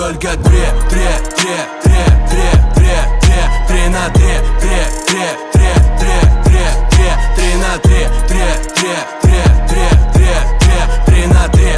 Только три на три, три на три, три на три.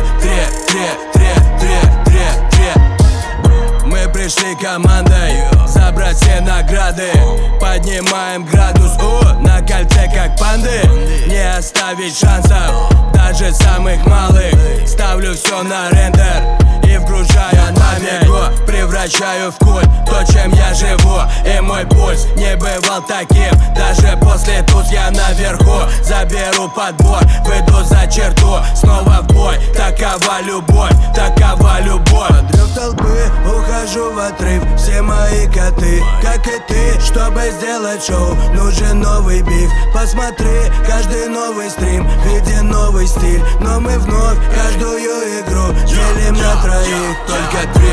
Мы пришли командой забрать все награды. Поднимаем градус на кольце как панды. Не оставить шансов, даже самых малых. Ставлю все на рендер и вгружаю на мега. Превращаю в культ то, чем я живу. И мой пульс не бывал таким. Даже после туз я наверху. Заберу подбор, выйду за черту. Снова в бой, такова любовь, такова любовь. Подрыв толпы, ухожу в отрыв. Все мои коты, как и ты. Чтобы сделать шоу, нужен новый биф. Посмотри, каждый новый стрим, виден новый стиль. Но мы вновь каждую игру делим на троих. Только три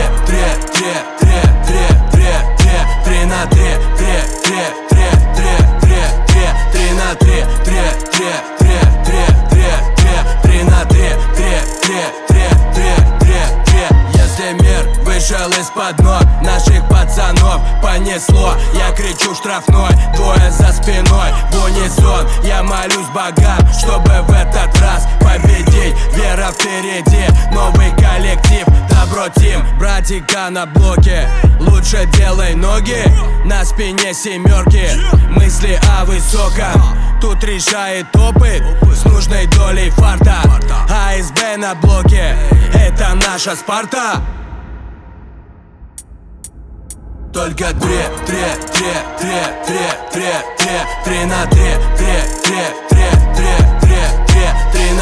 на три, три на три, три на три. Если мир вышел из-под ног наших пацанов, понесло, я кричу штрафной, двое за спиной, в унисон. Я молюсь богам, чтобы в этот раз победить. Вера впереди, новый коллектив, добро тим. Братика на блоке, лучше делай ноги. На спине семерки, мысли о высоком. Тут решает опыт с нужной долей фарта. АСБ на блоке, это наша Спарта. Только три на три, три